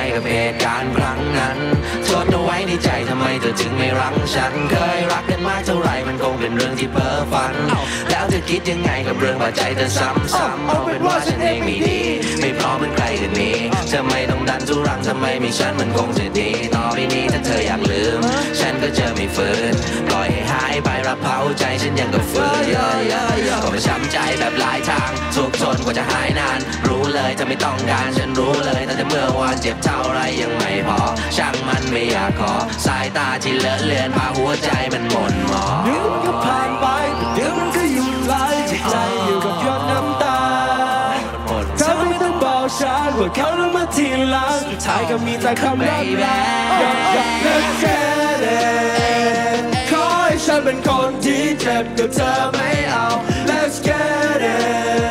กับเหตุการณ์ครั้งนั้นทนเอาไว้ในใจทำไมเธอถึงไม่รั้งฉันเคยรักกันมากเท่าไรมันคงเป็นเรื่องที่เพ้อฝันแล้วเธอคิดยังไงกับเรื่องบาดใจเธอซ้ำๆเอาเป็นว่าฉันเองไม่ดีไม่พร้อมเหมือนใครอื่นนี้เธอไม่ต้องดันทุรังทำไมมีฉันมันคงจะดีต่อไปนี้ถ้าเธออยากลืมฉันก็จะไม่ฝืนปล่อยให้หายไปรับเผาใจฉันยังก็ฝืนก็ไม่ช้ำใจแบบหลายทางทุกทนกว่าจะหายนานรู้เลยเธอไม่ต้องการฉันรู้เลยตั้งแต่เมื่อวานเจ็บเท่าไรยังไม่พอช่างมันไม่อยากขอสายตาที่เลอะเลือนพาหัวใจมันหม่นหมองเดี๋ยวมันก็ผ่านไปเดี๋ยวมันก็หยุดไหลจิตใจอยู่กับหยดน้ำตาเธอไม่ต้องบอกฉันว่าเขาต้องมาทีหลังสุดท้ายก็มีแต่คำรักลาLet's get it ขอให้ฉันเป็นคนที่เจ็บกับเธอไม่เอา Let's get it